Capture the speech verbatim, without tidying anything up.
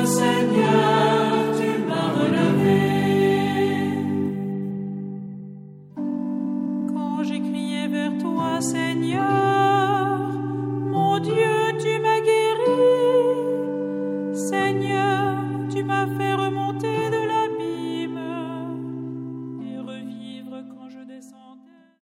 Seigneur, tu m'as relevé. Quand j'ai crié vers toi, Seigneur, mon Dieu, tu m'as guéri. Seigneur, tu m'as fait